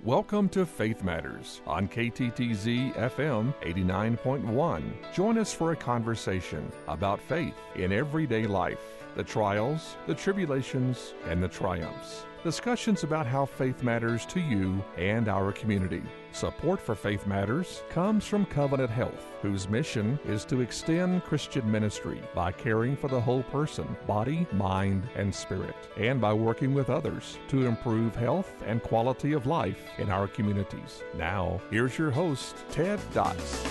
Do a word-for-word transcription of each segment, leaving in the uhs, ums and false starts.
Welcome to Faith Matters on K T T Z F M eighty-nine point one. Join us for a conversation about faith in everyday life, the trials, the tribulations, and the triumphs. Discussions about how faith matters to you and our community. Support for Faith Matters comes from Covenant Health, whose mission is to extend Christian ministry by caring for the whole person, body, mind, and spirit, and by working with others to improve health and quality of life in our communities. Now, here's your host, Ted Dotz.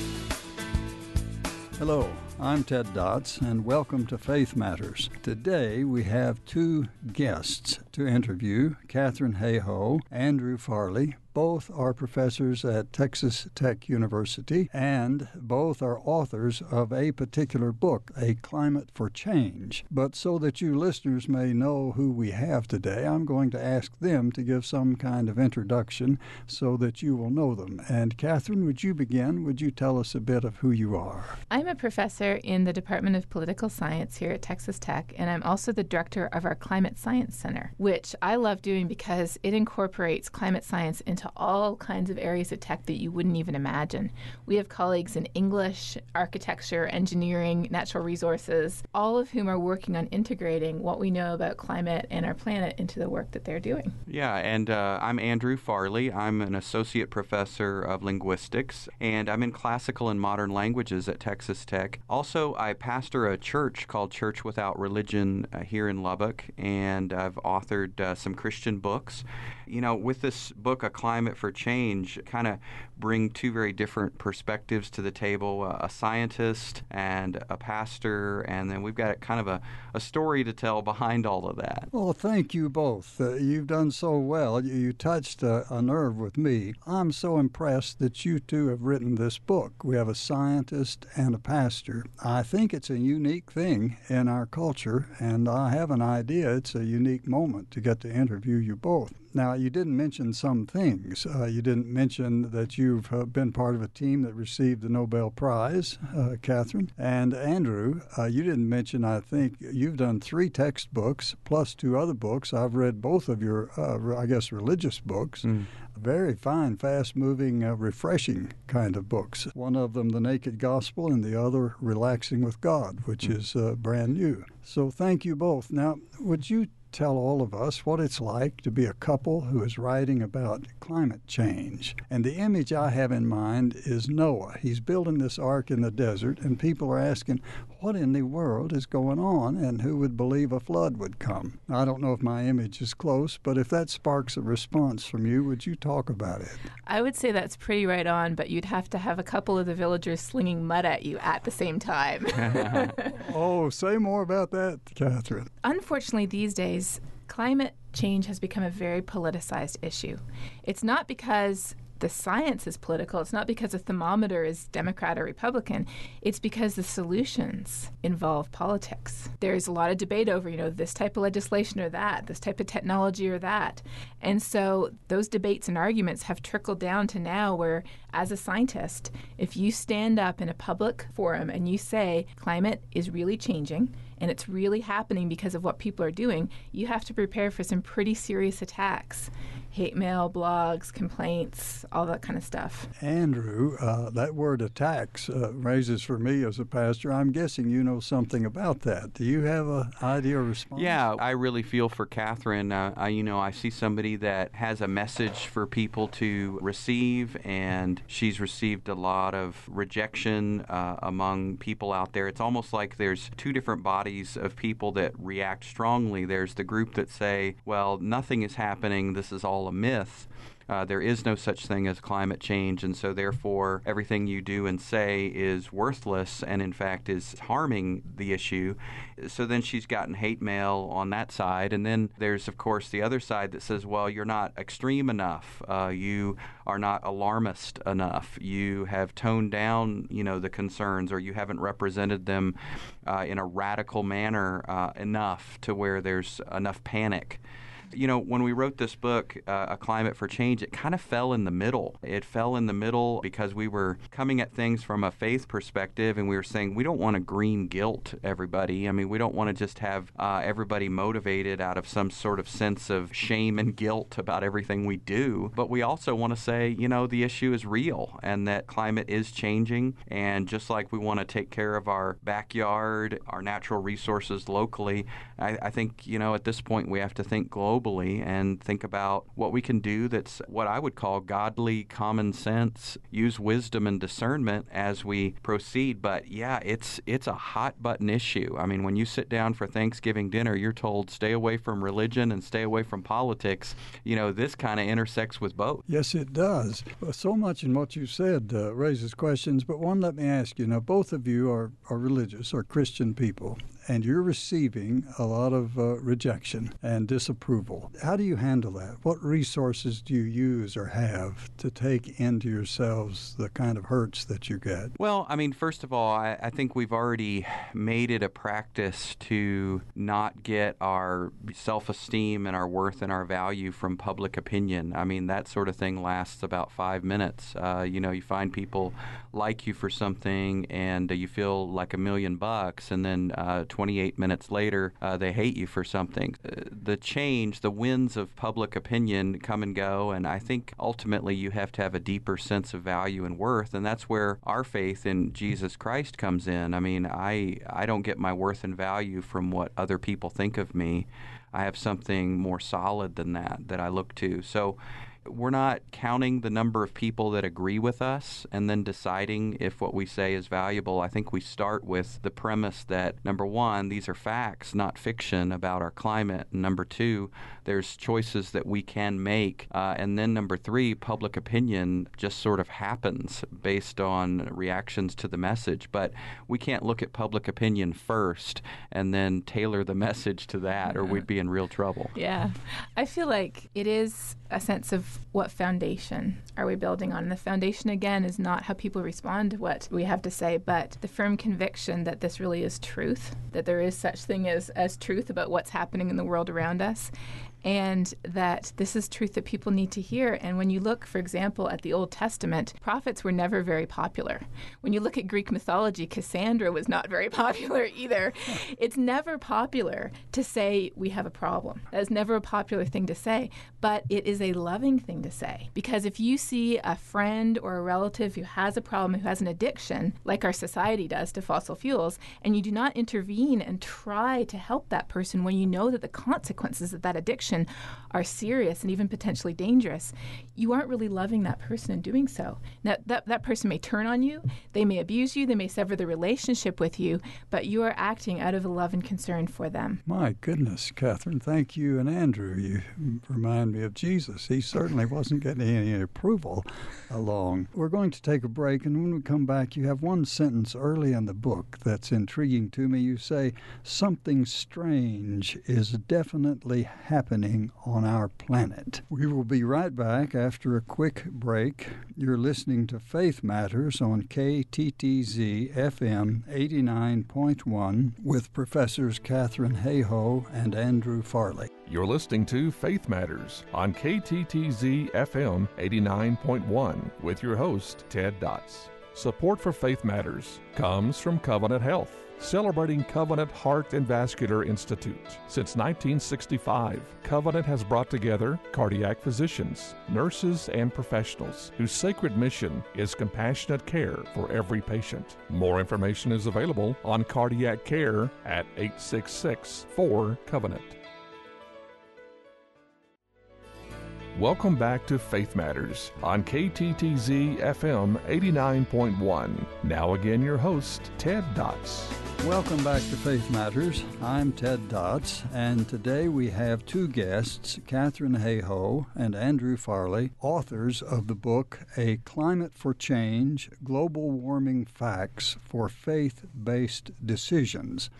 Hello, I'm Ted Dotz, and welcome to Faith Matters. Today we have two guests to interview, Kathryn Hayhoe, Andrew Farley. Both are professors at Texas Tech University, and both are authors of a particular book, A Climate for Change. But so that you listeners may know who we have today, I'm going to ask them to give some kind of introduction so that you will know them. And Kathryn, would you begin? Would you tell us a bit of who you are? I'm a professor in the Department of Political Science here at Texas Tech, and I'm also the director of our Climate Science Center, which I love doing because it incorporates climate science into all kinds of areas of tech that you wouldn't even imagine. We have colleagues in English, architecture, engineering, natural resources, all of whom are working on integrating what we know about climate and our planet into the work that they're doing. Yeah, and uh, I'm Andrew Farley. I'm an associate professor of linguistics, and I'm in classical and modern languages at Texas Tech. Also, I pastor a church called Church Without Religion uh, here in Lubbock, and I've authored uh, some Christian books. You know, with this book, A Climate for Change, kind of bring two very different perspectives to the table, uh, a scientist and a pastor, and then we've got kind of a, a story to tell behind all of that. Well, thank you both. Uh, you've done so well. You, you touched a, a nerve with me. I'm so impressed that you two have written this book. We have a scientist and a pastor. I think it's a unique thing in our culture, and I have an idea it's a unique moment to get to interview you both. Now, you didn't mention some things. Uh, you didn't mention that you've uh, been part of a team that received the Nobel Prize, uh, Kathryn. And Andrew, uh, you didn't mention, I think, you've done three textbooks plus two other books. I've read both of your, uh, I guess, religious books. Mm. Very fine, fast-moving, uh, refreshing kind of books. One of them, The Naked Gospel, and the other, Relaxing with God, which mm. is uh, brand new. So thank you both. Now, would you tell all of us what it's like to be a couple who is writing about climate change? And the image I have in mind is Noah. He's building this ark in the desert, and people are asking, what in the world is going on, and who would believe a flood would come? I don't know if my image is close, but if that sparks a response from you, would you talk about it? I would say that's pretty right on, but you'd have to have a couple of the villagers slinging mud at you at the same time. Oh, say more about that, Kathryn. Unfortunately, these days, climate change has become a very politicized issue. It's not because the science is political. It's not because a thermometer is Democrat or Republican. It's because the solutions involve politics. There's a lot of debate over, you know, this type of legislation or that, this type of technology or that. And so those debates and arguments have trickled down to now where, as a scientist, if you stand up in a public forum and you say climate is really changing, and it's really happening because of what people are doing, you have to prepare for some pretty serious attacks. Hate mail, blogs, complaints, all that kind of stuff. Andrew, uh, that word attacks uh, raises for me as a pastor. I'm guessing you know something about that. Do you have an idea or response? Yeah, I really feel for Kathryn. Uh, I, you know, I see somebody that has a message for people to receive, and she's received a lot of rejection uh, among people out there. It's almost like there's two different bodies of people that react strongly. There's the group that say, well, nothing is happening, this is all a myth. Uh, there is no such thing as climate change, and so therefore everything you do and say is worthless and in fact is harming the issue. So then she's gotten hate mail on that side, and then there's of course the other side that says, well, you're not extreme enough, uh, you are not alarmist enough, you have toned down, you know, the concerns, or you haven't represented them uh, in a radical manner uh, enough to where there's enough panic. You know, when we wrote this book, uh, A Climate for Change, it kind of fell in the middle. It fell in the middle because we were coming at things from a faith perspective, and we were saying we don't want to green guilt everybody. I mean, we don't want to just have uh, everybody motivated out of some sort of sense of shame and guilt about everything we do. But we also want to say, you know, the issue is real and that climate is changing. And just like we want to take care of our backyard, our natural resources locally, I, I think, you know, at this point we have to think globally and think about what we can do that's what I would call godly common sense, use wisdom and discernment as we proceed. But yeah, it's it's a hot button issue. I mean, when you sit down for Thanksgiving dinner, you're told stay away from religion and stay away from politics. You know, this kind of intersects with both. Yes, it does. So much in what you said uh, raises questions, but one, let me ask you. Now, both of you are, are religious, are Christian people, and you're receiving a lot of uh, rejection and disapproval. How do you handle that? What resources do you use or have to take into yourselves the kind of hurts that you get? Well, I mean, first of all, I, I think we've already made it a practice to not get our self-esteem and our worth and our value from public opinion. I mean, that sort of thing lasts about five minutes. Uh, you know, you find people like you for something and uh, you feel like a million bucks, and then uh, twenty-eight minutes later, uh, they hate you for something. Uh, the change, the winds of public opinion come and go, and I think ultimately you have to have a deeper sense of value and worth, and that's where our faith in Jesus Christ comes in. I mean, I, I don't get my worth and value from what other people think of me. I have something more solid than that that I look to. So we're not counting the number of people that agree with us and then deciding if what we say is valuable. I think we start with the premise that, number one, these are facts, not fiction about our climate. And number two, there's choices that we can make. Uh, and then number three, public opinion just sort of happens based on reactions to the message. But we can't look at public opinion first and then tailor the message to that, or we'd be in real trouble. Yeah. I feel like it is a sense of what foundation are we building on. And the foundation, again, is not how people respond to what we have to say, but the firm conviction that this really is truth, that there is such thing as, as truth about what's happening in the world around us, and that this is truth that people need to hear. And when you look, for example, at the Old Testament, prophets were never very popular. When you look at Greek mythology, Cassandra was not very popular either. It's never popular to say we have a problem. That is never a popular thing to say, but it is a loving thing to say. Because if you see a friend or a relative who has a problem, who has an addiction, like our society does to fossil fuels, and you do not intervene and try to help that person when you know that the consequences of that addiction are serious and even potentially dangerous, you aren't really loving that person in doing so. Now, that, that person may turn on you, they may abuse you, they may sever the relationship with you, but you are acting out of a love and concern for them. My goodness, Catherine, thank you. And Andrew, you remind me of Jesus. He certainly wasn't getting any approval along. We're going to take a break, and when we come back, you have one sentence early in the book that's intriguing to me. You say, something strange is definitely happening on our planet. We will be right back after a quick break. You're listening to Faith Matters on K T T Z F M eighty-nine point one with Professors Catherine Hayhoe and Andrew Farley. You're listening to Faith Matters on K T T Z F M eighty-nine point one with your host, Ted Dotz. Support for Faith Matters comes from Covenant Health, celebrating Covenant Heart and Vascular Institute. Since nineteen sixty-five, Covenant has brought together cardiac physicians, nurses, and professionals whose sacred mission is compassionate care for every patient. More information is available on cardiac care at eight six six, four, Covenant. Welcome back to Faith Matters on K T T Z F M eighty-nine point one. Now again, your host, Ted Dotz. Welcome back to Faith Matters. I'm Ted Dotz, and today we have two guests, Catherine Hayhoe and Andrew Farley, authors of the book A Climate for Change, Global Warming Facts for Faith-Based Decisions.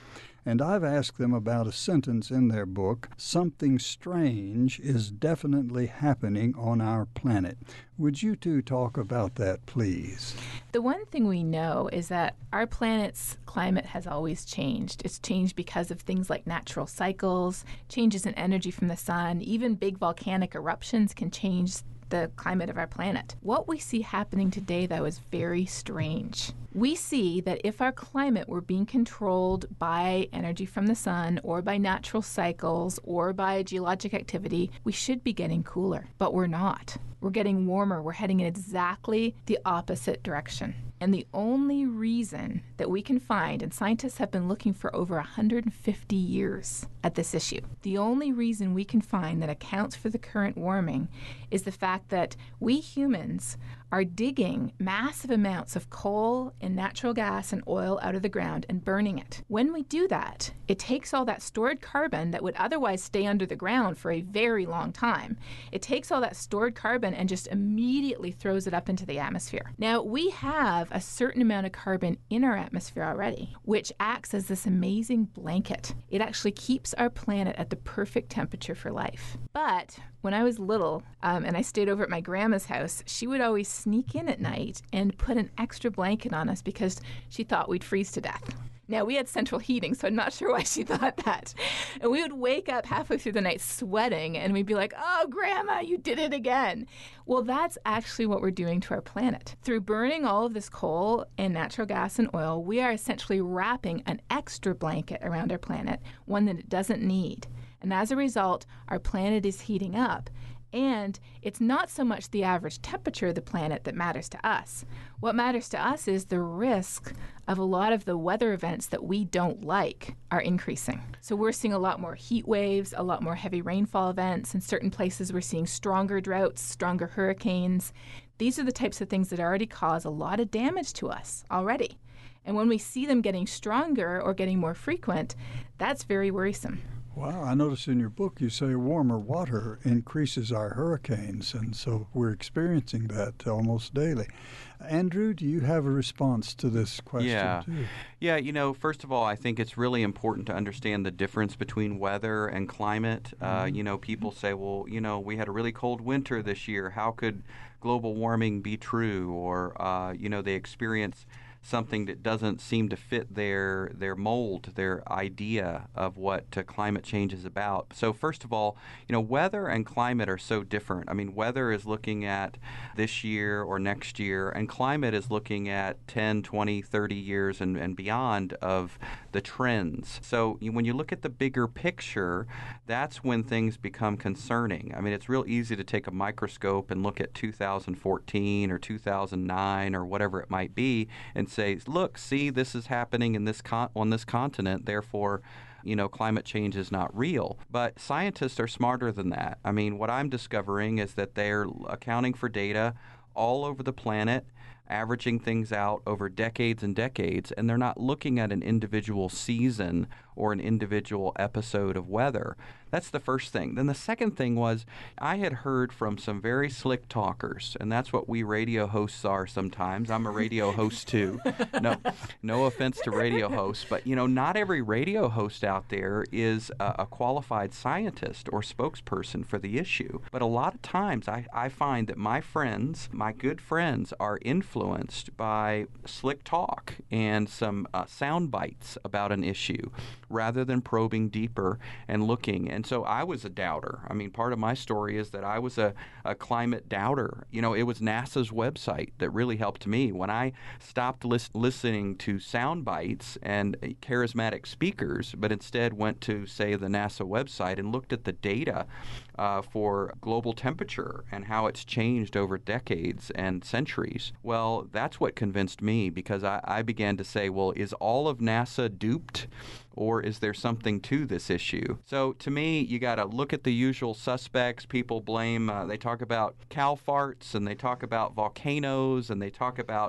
And I've asked them about a sentence in their book, "Something strange is definitely happening on our planet." Would you two talk about that, please? The one thing we know is that our planet's climate has always changed. It's changed because of things like natural cycles, changes in energy from the sun. Even big volcanic eruptions can change the climate of our planet. What we see happening today, though, is very strange. We see that if our climate were being controlled by energy from the sun or by natural cycles or by geologic activity, we should be getting cooler, but we're not. We're getting warmer. We're heading in exactly the opposite direction. And the only reason that we can find, and scientists have been looking for over one hundred fifty years at this issue, the only reason we can find that accounts for the current warming is the fact that we humans are digging massive amounts of coal and natural gas and oil out of the ground and burning it. When we do that, it takes all that stored carbon that would otherwise stay under the ground for a very long time. It takes all that stored carbon and just immediately throws it up into the atmosphere. Now, we have a certain amount of carbon in our atmosphere already, which acts as this amazing blanket. It actually keeps our planet at the perfect temperature for life. But when I was little um, and I stayed over at my grandma's house, she would always sneak in at night and put an extra blanket on us because she thought we'd freeze to death. Now, we had central heating, so I'm not sure why she thought that. And we would wake up halfway through the night sweating, and we'd be like, "Oh, Grandma, you did it again." Well, that's actually what we're doing to our planet. Through burning all of this coal and natural gas and oil, we are essentially wrapping an extra blanket around our planet, one that it doesn't need. And as a result, our planet is heating up. And it's not so much the average temperature of the planet that matters to us. What matters to us is the risk of a lot of the weather events that we don't like are increasing. So we're seeing a lot more heat waves, a lot more heavy rainfall events. In certain places, we're seeing stronger droughts, stronger hurricanes. These are the types of things that already cause a lot of damage to us already. And when we see them getting stronger or getting more frequent, that's very worrisome. Wow, I noticed in your book you say warmer water increases our hurricanes, and so we're experiencing that almost daily. Andrew, do you have a response to this question yeah. too? Yeah, you know, first of all, I think it's really important to understand the difference between weather and climate. Mm-hmm. Uh, you know, people say, well, you know, we had a really cold winter this year. How could global warming be true? Or, uh, you know, they experience something that doesn't seem to fit their their mold, their idea of what uh, climate change is about. So first of all, you know, weather and climate are so different. I mean, weather is looking at this year or next year, and climate is looking at ten, twenty, thirty years and, and beyond of the trends. So you, when you look at the bigger picture, that's when things become concerning. I mean, it's real easy to take a microscope and look at two thousand fourteen or two thousand nine or whatever it might be and say, look, see, this is happening in this con- on this continent, therefore, you know, climate change is not real. But scientists are smarter than that. I mean, what I'm discovering is that they're accounting for data all over the planet, averaging things out over decades and decades, and they're not looking at an individual season or an individual episode of weather. That's the first thing. Then the second thing was I had heard from some very slick talkers, and that's what we radio hosts are sometimes. I'm a radio host too. No, no offense to radio hosts, but you know, not every radio host out there is a, a qualified scientist or spokesperson for the issue. But a lot of times I, I find that my friends, my good friends, are influenced by slick talk and some uh, sound bites about an issue, rather than probing deeper and looking. And so I was a doubter. I mean, part of my story is that I was a, a climate doubter. You know, it was NASA's website that really helped me. When I stopped lis- listening to sound bites and charismatic speakers, but instead went to, say, the NASA website and looked at the data uh, for global temperature and how it's changed over decades and centuries, well, that's what convinced me, because I, I began to say, well, is all of NASA duped? Or is there something to this issue? So to me, you got to look at the usual suspects. People blame, uh, they talk about cow farts, and they talk about volcanoes, and they talk about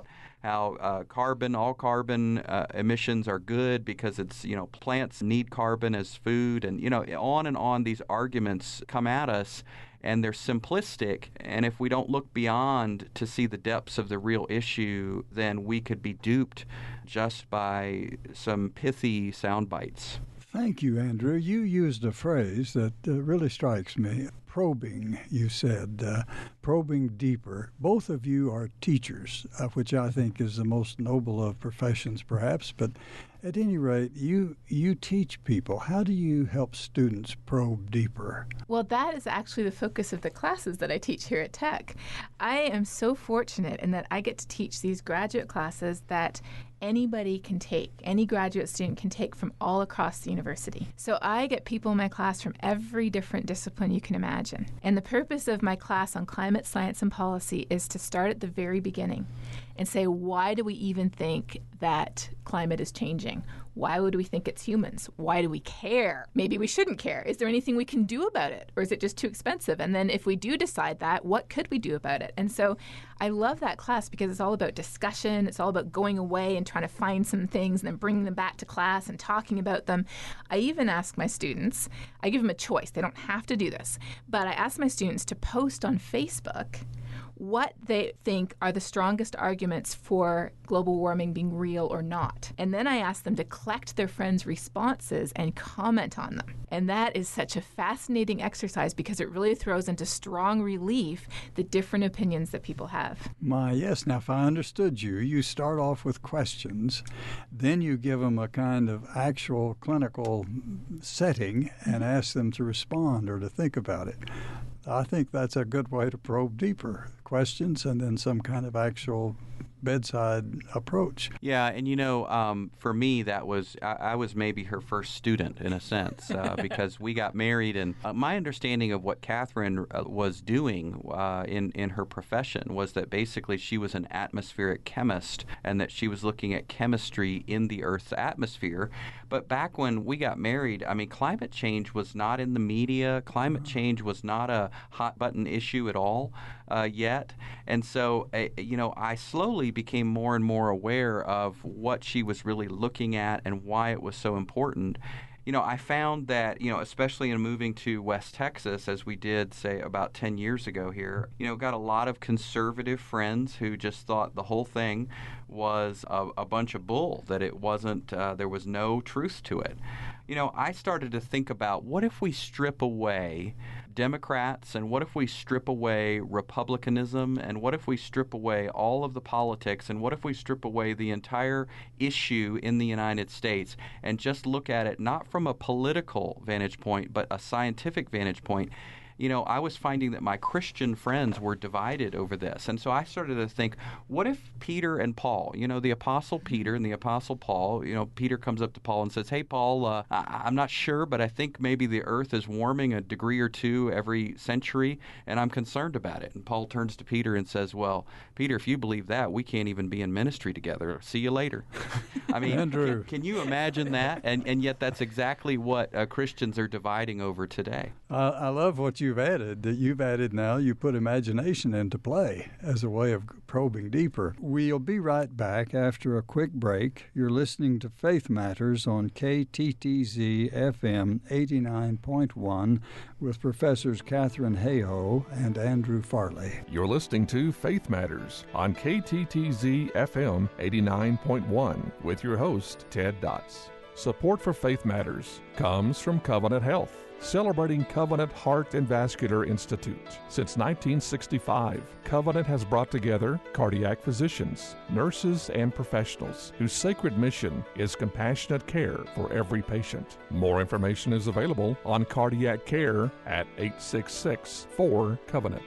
how uh, carbon, all carbon uh, emissions are good because it's, you know, plants need carbon as food, and, you know, on and on these arguments come at us, and they're simplistic. And if we don't look beyond to see the depths of the real issue, then we could be duped just by some pithy sound bites. Thank you, Andrew. You used a phrase that uh, really strikes me. Probing, you said, uh, probing deeper. Both of you are teachers, uh, which I think is the most noble of professions, perhaps. But at any rate, you you teach people. How do you help students probe deeper? Well, that is actually the focus of the classes that I teach here at Tech. I am so fortunate in that I get to teach these graduate classes that anybody can take, any graduate student can take from all across the university. So I get people in my class from every different discipline you can imagine. And the purpose of my class on climate science and policy is to start at the very beginning and say, why do we even think that climate is changing? Why would we think it's humans? Why do we care? Maybe we shouldn't care. Is there anything we can do about it? Or is it just too expensive? And then if we do decide that, what could we do about it? And so I love that class because it's all about discussion. It's all about going away and trying to find some things and then bringing them back to class and talking about them. I even ask my students, I give them a choice. They don't have to do this. But I ask my students to post on Facebook what they think are the strongest arguments for global warming being real or not. And then I ask them to collect their friends' responses and comment on them. And that is such a fascinating exercise because it really throws into strong relief the different opinions that people have. My, yes. Now, if I understood you, you start off with questions, then you give them a kind of actual clinical setting and ask them to respond or to think about it. I think that's a good way to probe deeper. Questions and then some kind of actual bedside approach. Yeah, and you know, um, for me, that was, I, I was maybe her first student in a sense, uh, because we got married, and uh, my understanding of what Catherine uh, was doing uh, in, in her profession was that basically she was an atmospheric chemist, and that she was looking at chemistry in the Earth's atmosphere. But back when we got married, I mean, climate change was not in the media. Climate change was not a hot button issue at all uh, yet. And so, uh, you know, I slowly became more and more aware of what she was really looking at and why it was so important. You know, I found that, you know, especially in moving to West Texas, as we did, say, about ten years ago here, you know, got a lot of conservative friends who just thought the whole thing was a, a bunch of bull, that it wasn't, uh, there was no truth to it. You know, I started to think about, what if we strip away Democrats, and what if we strip away Republicanism, and what if we strip away all of the politics, and what if we strip away the entire issue in the United States and just look at it not from a political vantage point, but a scientific vantage point? You know, I was finding that my Christian friends were divided over this. And so I started to think, what if Peter and Paul, you know, the Apostle Peter and the Apostle Paul, you know, Peter comes up to Paul and says, hey, Paul, uh, I- I'm not sure, but I think maybe the earth is warming a degree or two every century, and I'm concerned about it. And Paul turns to Peter and says, well, Peter, if you believe that, we can't even be in ministry together. See you later. I mean, Andrew. Can, can you imagine that? And, and yet that's exactly what uh, Christians are dividing over today. Uh, I love what you've added, that you've added now, you put imagination into play as a way of probing deeper. We'll be right back after a quick break. You're listening to Faith Matters on K T T Z F M eighty-nine point one with Professors Catherine Hayhoe and Andrew Farley. You're listening to Faith Matters on K T T Z F M eighty-nine point one with your host, Ted Dotz. Support for Faith Matters comes from Covenant Health, celebrating Covenant Heart and Vascular Institute. Since nineteen sixty-five, Covenant has brought together cardiac physicians, nurses, and professionals whose sacred mission is compassionate care for every patient. More information is available on cardiac care at eight six six, four, Covenant.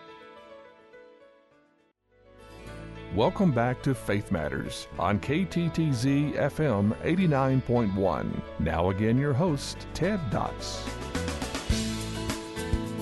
Welcome back to Faith Matters on K T T Z F M eighty-nine point one. Now again, your host, Ted Dotz.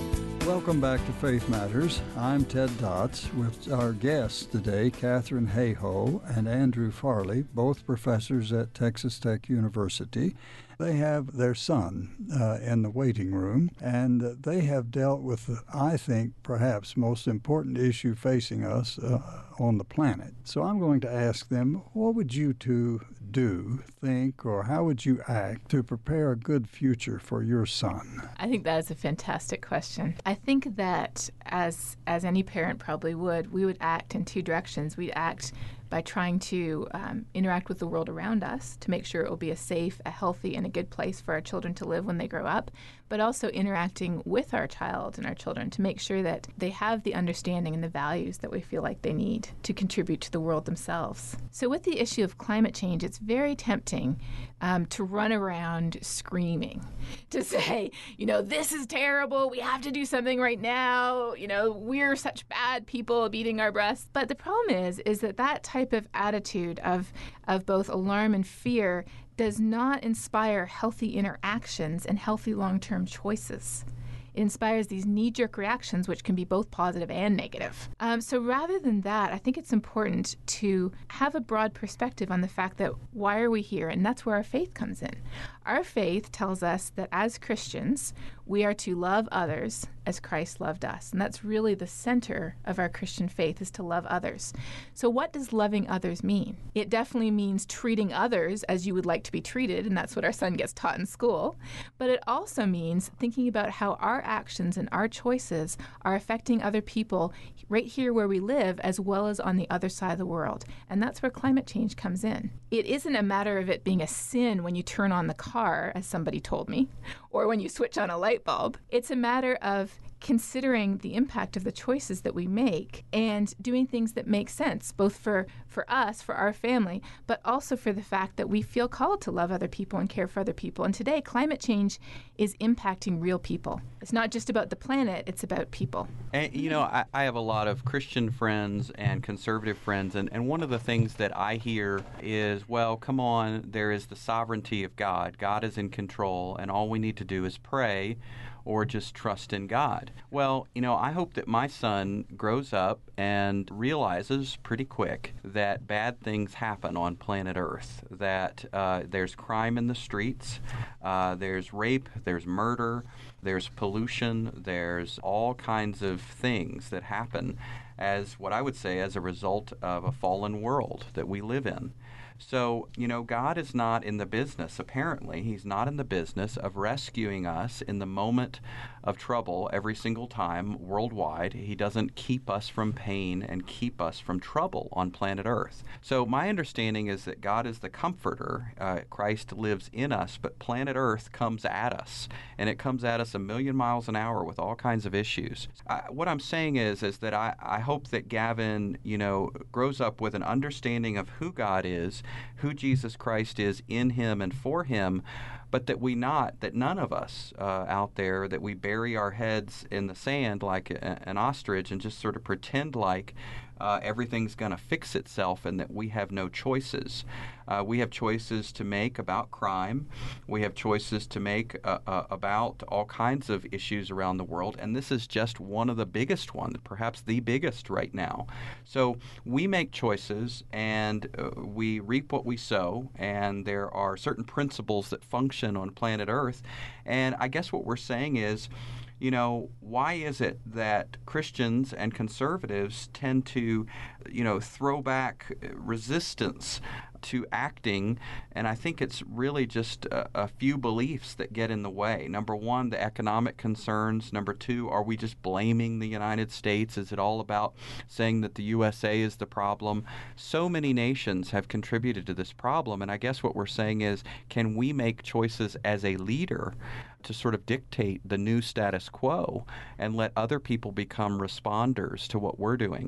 Welcome back to Faith Matters. I'm Ted Dotz with our guests today, Katharine Hayhoe and Andrew Farley, both professors at Texas Tech University. They have their son uh, in the waiting room, and they have dealt with, I think, perhaps most important issue facing us uh, on the planet. So I'm going to ask them, what would you two do, think, or how would you act to prepare a good future for your son? I think that is a fantastic question. I think that, as as any parent probably would, we would act in two directions. We'd act by trying to um, interact with the world around us to make sure it will be a safe, a healthy, and a good place for our children to live when they grow up, but also interacting with our child and our children to make sure that they have the understanding and the values that we feel like they need to contribute to the world themselves. So with the issue of climate change, it's very tempting um, to run around screaming, to say, you know, this is terrible, we have to do something right now, you know, we're such bad people, beating our breasts. But the problem is, is that that type type of attitude of, of both alarm and fear does not inspire healthy interactions and healthy long-term choices. It inspires these knee-jerk reactions, which can be both positive and negative. Um, so rather than that, I think it's important to have a broad perspective on the fact that why are we here? And that's where our faith comes in. Our faith tells us that as Christians, we are to love others as Christ loved us. And that's really the center of our Christian faith, is to love others. So what does loving others mean? It definitely means treating others as you would like to be treated, and that's what our son gets taught in school. But it also means thinking about how our actions and our choices are affecting other people right here where we live, as well as on the other side of the world. And that's where climate change comes in. It isn't a matter of it being a sin when you turn on the car, as somebody told me, or when you switch on a light bulb. It's a matter of considering the impact of the choices that we make and doing things that make sense, both for, for us, for our family, but also for the fact that we feel called to love other people and care for other people. And today, climate change is impacting real people. It's not just about the planet, it's about people. And, you know, I, I have a lot of Christian friends and conservative friends, and, and one of the things that I hear is, well, come on, there is the sovereignty of God. God is in control, and all we need to do is pray or just trust in God. Well, you know, I hope that my son grows up and realizes pretty quick that bad things happen on planet Earth, that uh, there's crime in the streets, uh, there's rape, there's murder, there's pollution, there's all kinds of things that happen as what I would say as a result of a fallen world that we live in. So, you know, God is not in the business, apparently, he's not in the business of rescuing us in the moment of trouble every single time worldwide. He doesn't keep us from pain and keep us from trouble on planet Earth. So my understanding is that God is the comforter. Uh, Christ lives in us, but planet Earth comes at us, and it comes at us a million miles an hour with all kinds of issues. Uh, what I'm saying is, is that I, I hope that Gavin, you know, grows up with an understanding of who God is, who Jesus Christ is in him and for him, but that we not, that none of us uh, out there, that we bury our heads in the sand like a, an ostrich and just sort of pretend like uh, everything's going to fix itself and that we have no choices. Uh, we have choices to make about crime. We have choices to make uh, uh, about all kinds of issues around the world, and this is just one of the biggest ones, perhaps the biggest right now. So we make choices, and uh, we reap what we sow, and there are certain principles that function on planet Earth. And I guess what we're saying is, you know, why is it that Christians and conservatives tend to, you know, throw back resistance to acting? And I think it's really just a, a few beliefs that get in the way. Number one, the economic concerns. Number two, are we just blaming the United States? Is it all about saying that the U S A is the problem? So many nations have contributed to this problem, and I guess what we're saying is, can we make choices as a leader to sort of dictate the new status quo and let other people become responders to what we're doing?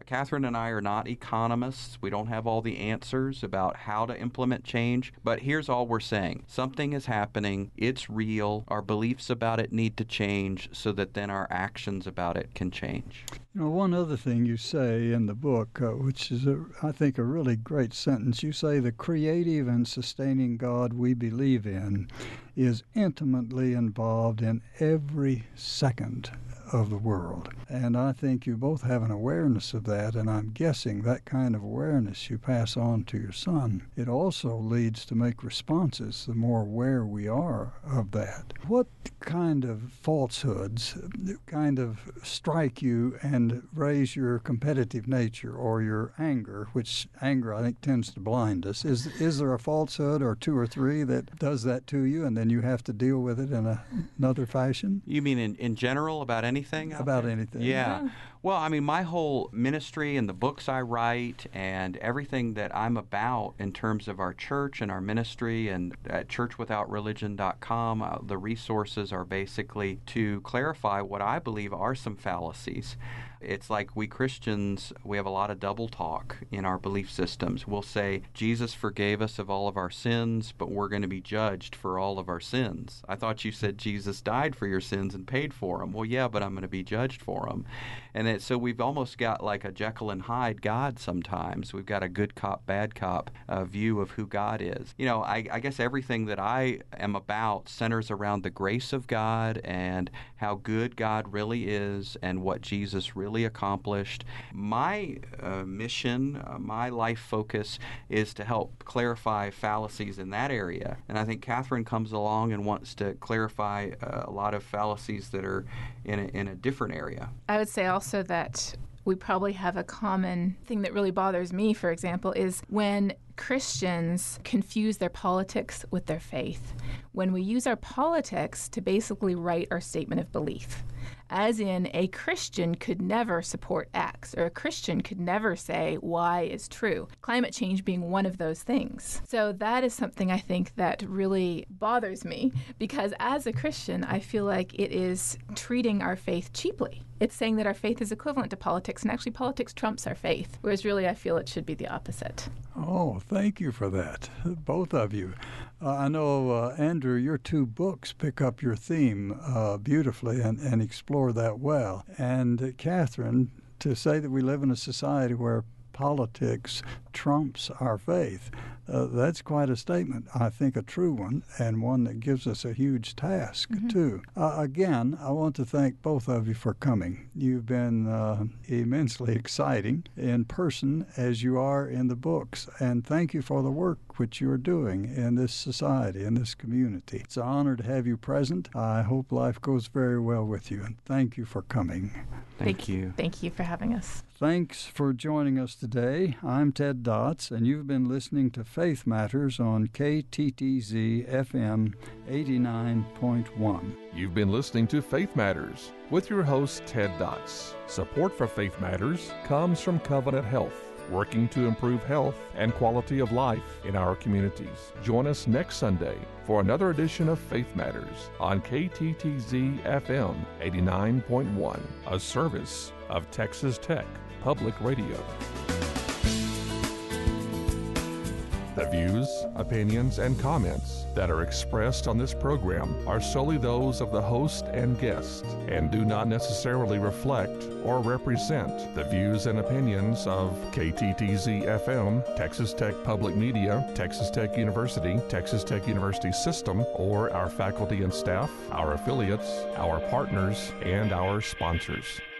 Catherine and I are not economists. We don't have all the answers about how to implement change, but here's all we're saying. Something is happening. It's real. Our beliefs about it need to change so that then our actions about it can change. You know, one other thing you say in the book, uh, which is, a, I think, a really great sentence, you say the creative and sustaining God we believe in is intimately involved in every second of the world. And I think you both have an awareness of that, and I'm guessing that kind of awareness you pass on to your son. It also leads to make responses the more aware we are of that. What kind of falsehoods kind of strike you and raise your competitive nature or your anger, which anger I think tends to blind us? Is is there a falsehood or two or three that does that to you and then you have to deal with it in a, another fashion? You mean in, in general about anything? About anything. Yeah. Well, I mean, my whole ministry and the books I write and everything that I'm about in terms of our church and our ministry and at church without religion dot com, uh, the resources are basically to clarify what I believe are some fallacies. It's like we Christians, we have a lot of double talk in our belief systems. We'll say, Jesus forgave us of all of our sins, but we're going to be judged for all of our sins. I thought you said Jesus died for your sins and paid for them. Well, yeah, but I'm going to be judged for them. And it, so we've almost got like a Jekyll and Hyde God sometimes. We've got a good cop, bad cop uh, view of who God is. You know, I, I guess everything that I am about centers around the grace of God and how good God really is and what Jesus really accomplished. My uh, mission, uh, my life focus is to help clarify fallacies in that area. And I think Catherine comes along and wants to clarify uh, a lot of fallacies that are in a, in a different area. I would say also that we probably have a common thing that really bothers me, for example, is when Christians confuse their politics with their faith. When we use our politics to basically write our statement of belief, as in a Christian could never support X, or a Christian could never say Y is true, climate change being one of those things. So that is something I think that really bothers me, because as a Christian, I feel like it is treating our faith cheaply. It's saying that our faith is equivalent to politics, and actually politics trumps our faith, whereas really I feel it should be the opposite. Oh, thank you for that, both of you. Uh, I know, uh, Andrew, your two books pick up your theme uh, beautifully and, and explore that well. And uh, Catherine, to say that we live in a society where politics trumps our faith, uh, that's quite a statement. I think a true one, and one that gives us a huge task, mm-hmm. too. Uh, again, I want to thank both of you for coming. You've been uh, immensely exciting in person as you are in the books, and thank you for the work which you're doing in this society, in this community. It's an honor to have you present. I hope life goes very well with you, and thank you for coming. Thank, thank you. Thank you for having us. Thanks for joining us today. I'm Ted Dotz, and you've been listening to Faith Matters on K T T Z F M eighty-nine point one. You've been listening to Faith Matters with your host, Ted Dotz. Support for Faith Matters comes from Covenant Health, working to improve health and quality of life in our communities. Join us next Sunday for another edition of Faith Matters on K T T Z F M eighty-nine point one, a service of Texas Tech Public Radio. The views, opinions, and comments that are expressed on this program are solely those of the host and guest and do not necessarily reflect or represent the views and opinions of K T T Z F M, Texas Tech Public Media, Texas Tech University, Texas Tech University System, or our faculty and staff, our affiliates, our partners, and our sponsors.